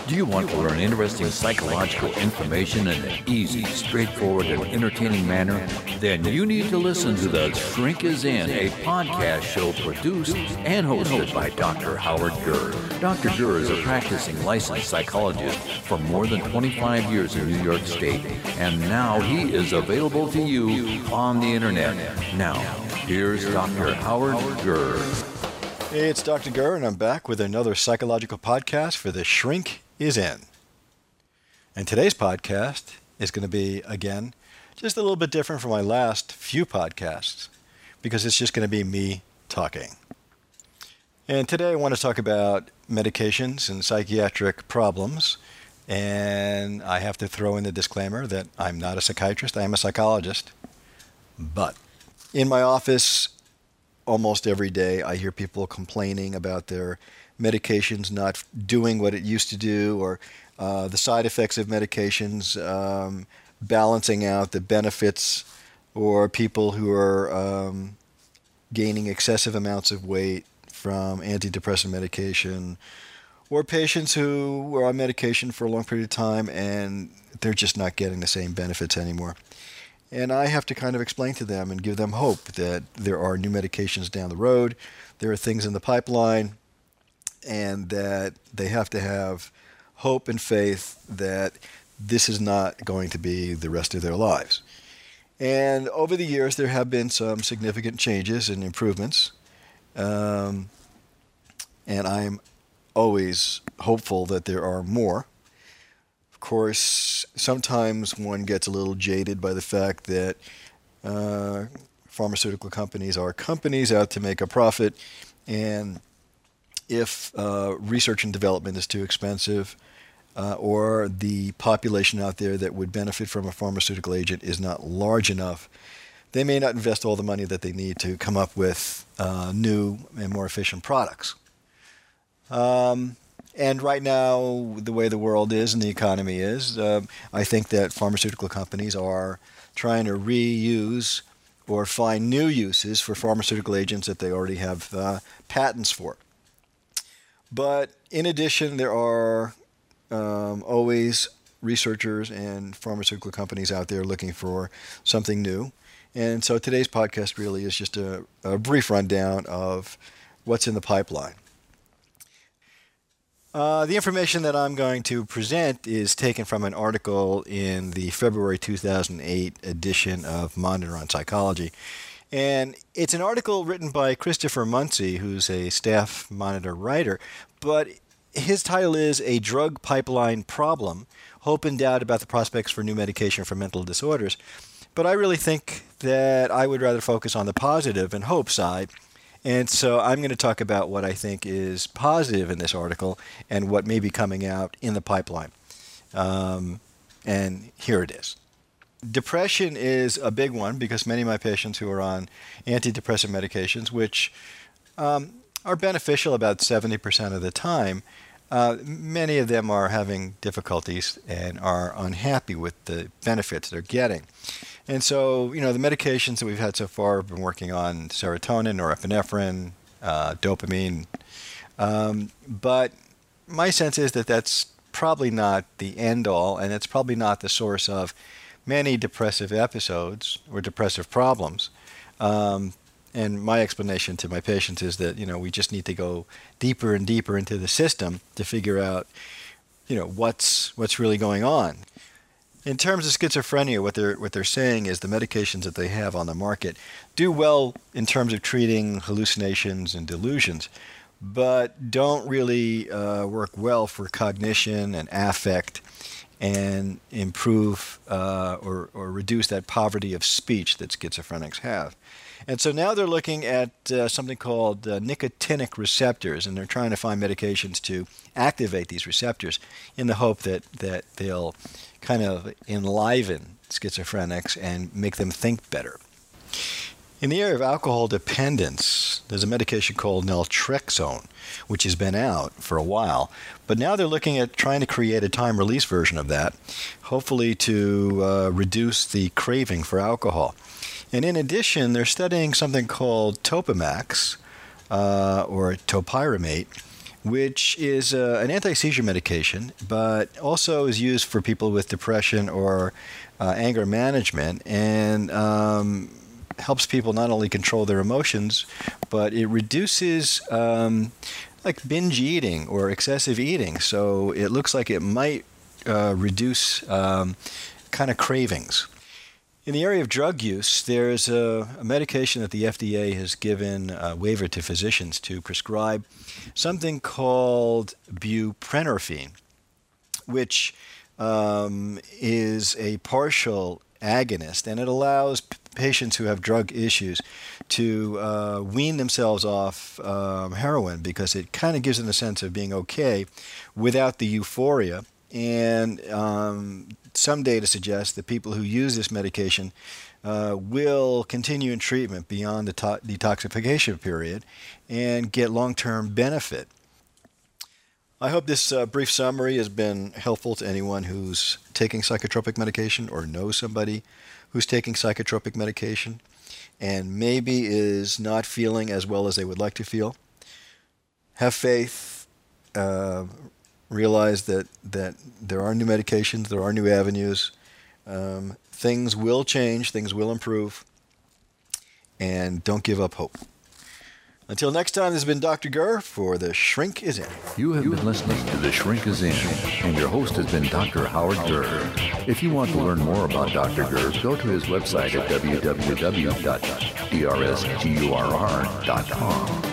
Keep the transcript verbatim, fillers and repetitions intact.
Do you want to learn interesting psychological information in an easy, straightforward, and entertaining manner? Then you need to listen to The Shrink Is In, a podcast show produced and hosted by Doctor Howard Gurr. Doctor Gurr is a practicing licensed psychologist for more than twenty-five years in New York State, and now he is available to you on the internet. Now, here's Doctor Howard Gurr. Hey, it's Doctor Gurr, and I'm back with another psychological podcast for The Shrink Is In. And today's podcast is going to be, again, just a little bit different from my last few podcasts, because it's just going to be me talking. And today I want to talk about medications and psychiatric problems. And I have to throw in the disclaimer that I'm not a psychiatrist, I am a psychologist. But in my office, almost every day, I hear people complaining about their medications not doing what it used to do, or uh, the side effects of medications um, balancing out the benefits, or people who are um, gaining excessive amounts of weight from antidepressant medication, or patients who are on medication for a long period of time and they're just not getting the same benefits anymore. And I have to kind of explain to them and give them hope that there are new medications down the road, there are things in the pipeline, and that they have to have hope and faith that this is not going to be the rest of their lives. And over the years, there have been some significant changes and improvements. Um, and I'm always hopeful that there are more. Of course, sometimes one gets a little jaded by the fact that uh, pharmaceutical companies are companies out to make a profit, and if uh, research and development is too expensive, uh, or the population out there that would benefit from a pharmaceutical agent is not large enough, they may not invest all the money that they need to come up with uh, new and more efficient products. Um, And right now, the way the world is and the economy is, uh, I think that pharmaceutical companies are trying to reuse or find new uses for pharmaceutical agents that they already have uh, patents for. But in addition, there are um, always researchers and pharmaceutical companies out there looking for something new. And so today's podcast really is just a, a brief rundown of what's in the pipeline. Uh, the information that I'm going to present is taken from an article in the February two thousand eight edition of Monitor on Psychology. And it's an article written by Christopher Muncy, who's a staff Monitor writer, but his title is A Drug Pipeline Problem, Hope and Doubt About the Prospects for New Medication for Mental Disorders. But I really think that I would rather focus on the positive and hope side. And so I'm going to talk about what I think is positive in this article and what may be coming out in the pipeline. Um, and here it is. Depression is a big one because many of my patients who are on antidepressant medications, which um, are beneficial about seventy percent of the time, uh, many of them are having difficulties and are unhappy with the benefits they're getting. And so, you know, the medications that we've had so far have been working on serotonin, norepinephrine, uh, dopamine. Um, but my sense is that that's probably not the end all, and it's probably not the source of many depressive episodes or depressive problems. Um, and my explanation to my patients is that, you know, we just need to go deeper and deeper into the system to figure out, you know, what's what's really going on. In terms of schizophrenia, what they're what they're saying is the medications that they have on the market do well in terms of treating hallucinations and delusions, but don't really uh, work well for cognition and affect and improve uh, or, or reduce that poverty of speech that schizophrenics have. And so now they're looking at uh, something called uh, nicotinic receptors, and they're trying to find medications to activate these receptors in the hope that, that they'll kind of enliven schizophrenics and make them think better. In the area of alcohol dependence, there's a medication called naltrexone, which has been out for a while. But now they're looking at trying to create a time-release version of that, hopefully to uh, reduce the craving for alcohol. And in addition, they're studying something called Topamax, uh, or topiramate, which is uh, an anti-seizure medication, but also is used for people with depression or uh, anger management, and um, helps people not only control their emotions, but it reduces um, like binge eating or excessive eating. So it looks like it might uh, reduce um, kind of cravings. In the area of drug use, there's a, a medication that the F D A has given a waiver to physicians to prescribe, something called buprenorphine, which um, is a partial agonist, and it allows p- patients who have drug issues to uh, wean themselves off um, heroin, because it kind of gives them a sense of being okay without the euphoria. And um, some data suggests that people who use this medication uh, will continue in treatment beyond the to- detoxification period and get long-term benefit. I hope this uh, brief summary has been helpful to anyone who's taking psychotropic medication or knows somebody who's taking psychotropic medication and maybe is not feeling as well as they would like to feel. Have faith. Uh, realize that, that there are new medications, there are new avenues. Um, things will change, things will improve, and don't give up hope. Until next time, this has been Doctor Gur for The Shrink is In. You have been listening to The Shrink is In, and your host has been Doctor Howard Gur. If you want to learn more about Doctor Gur, go to his website at w w w dot d r s gur dot com.